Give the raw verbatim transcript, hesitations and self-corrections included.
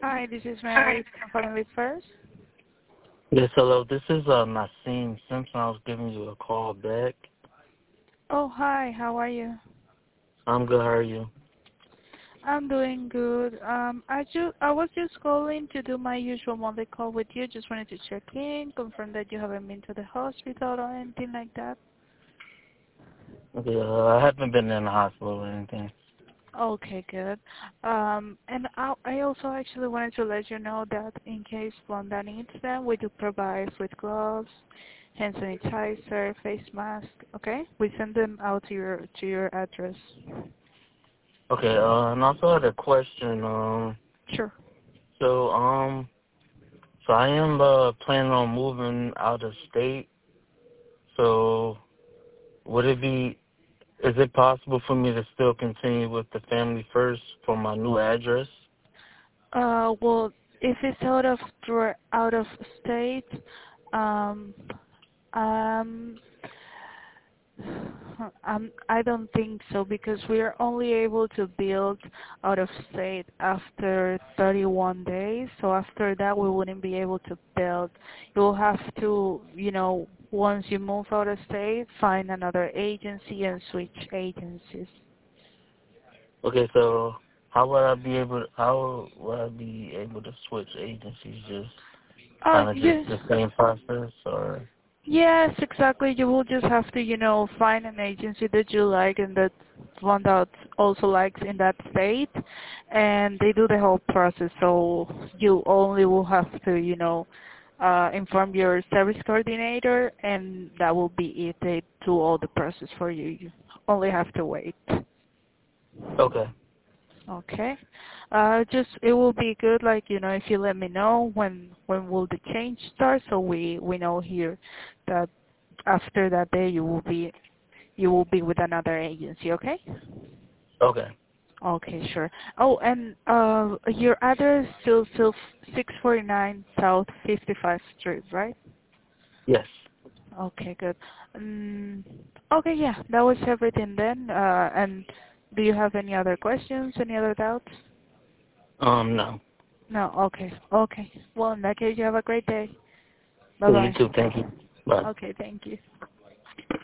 Hi, this is Mary from Family First. Yes, hello. This is uh, Nassim Simpson. I was giving you a call back. Oh, hi, how are you? I'm good. How are you? I'm doing good. Um, I ju I was just calling to do my usual monthly call with you. Just wanted to check in, confirm that you haven't been to the hospital or anything like that. Okay, uh, I haven't been in the hospital or anything. Okay, good. Um, and I, I also actually wanted to let you know that in case Wanda needs them, we do provide with gloves, hand sanitizer, face mask. Okay, we send them out to your to your address. Okay, uh, and also had a question. Um, Sure. so um, so I am uh planning on moving out of state. So would it be? Is it possible for me to still continue with the Family First for my new address? Uh, well, if it's out of dr- out of state, um, um, um, I don't think so because we are only able to build out of state after thirty-one days. So after that, we wouldn't be able to build. You'll have to, you know, once you move out of state, find another agency and switch agencies. Okay, so how would I be able? How would I be able to switch agencies? Just Uh, kind of just yes. the same process, or? Yes, exactly. You will just have to, you know, find an agency that you like and that one that also likes in that state, and they do the whole process. So you only will have to, you know, uh, inform your service coordinator, and that will be it. They do all the process for you. You only have to wait. Okay. Okay. Uh, just it will be good, like you know, if you let me know when when will the change start, so we we know here that after that day you will be you will be with another agency. Okay. Okay. Okay, sure. Oh, and uh, your address still still six forty-nine South fifty-fifth Street, right? Yes. Okay, good. Um, okay, yeah, that was everything then. Uh, and do you have any other questions? Any other doubts? Um, no. No, okay, okay. Well, in that case, you have a great day. You Bye-bye. too. Thank you. Bye. Okay, thank you.